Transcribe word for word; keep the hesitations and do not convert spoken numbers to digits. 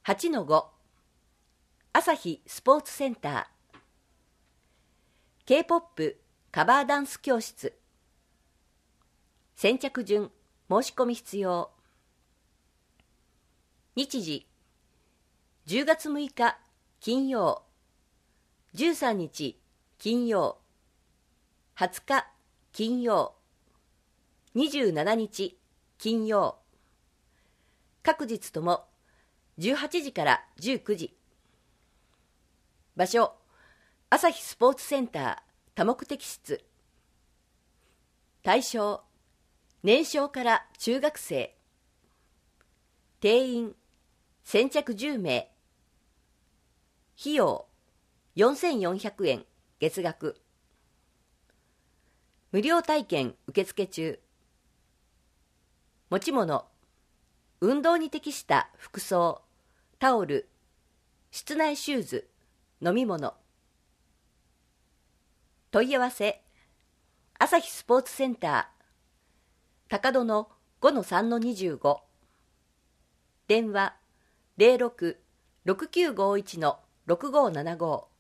はちのご 朝日スポーツセンター K-ポップ カバーダンス教室先着順申し込み必要。日時じゅうがつむいか金曜、じゅうさんにち金曜、はつか金曜、にじゅうしちにち金曜、各日ともじゅうはちじからじゅうくじ。場所、朝日スポーツセンター多目的室。対象、年少から中学生。定員、先着じゅうめい。費用、よんせんよんひゃくえん月額。無料体験受付中。持ち物、運動に適した服装、タオル、室内シューズ、飲み物。問い合わせ、朝日スポーツセンター、高戸の ごのさんのにじゅうご。電話、ゼロろく ろくきゅうごいちのろくごーななご。